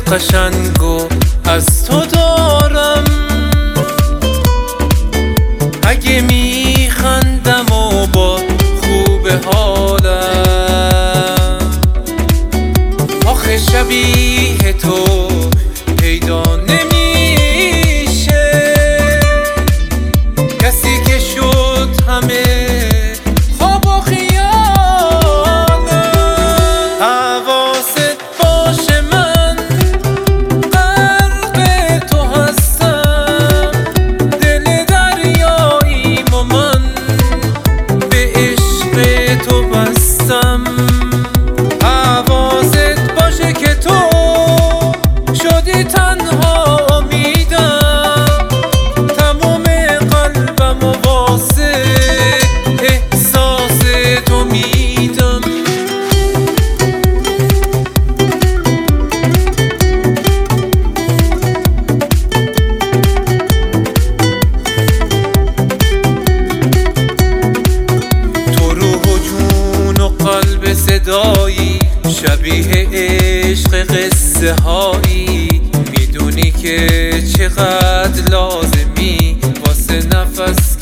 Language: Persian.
قشنگو از تو دارم. اگه میخندم و با خوب حالم، آخه شبیه تو پیدا نمیشه. کسی که شد همه خواب و خیالم. حواست باشه من غرق تو هستم، دل دریاییم و من به عشق تو بستم. حواست باشه که تو شدی تنها امیدم، تمام قلبم و واسه احساس تو میدم. تو روح و جون و قلب صدایی، شبیه عشق قصه هایی. میدونی که چقدر لازمی واسه نفس